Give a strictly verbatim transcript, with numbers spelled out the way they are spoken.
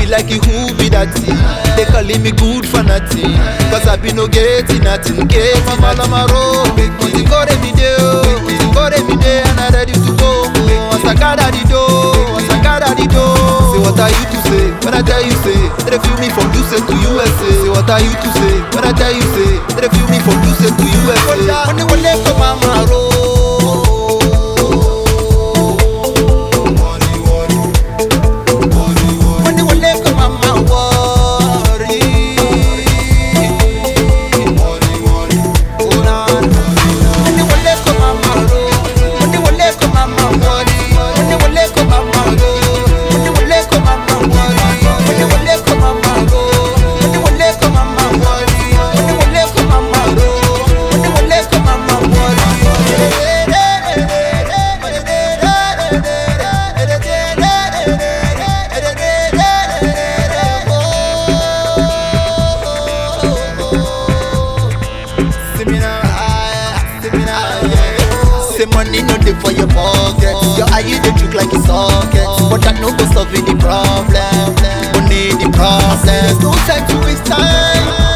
be like who be that thing? They calling me good for nothing, cause I be no getting nothing, getting nothing. I'm a road, you go every day, you go every day, and I'm ready to go. Once I gather the dough, once I gather the dough. Say what are you to say? When I tell you say, they feel me from U S A to U S A. Say what are you to say? When I tell you say, they feel me from U S A to U S A. When they will let come on my road. Say money no dey for your pocket, your eye dey look like a socket, but that no go solve the problem, only the problem. No time to waste time.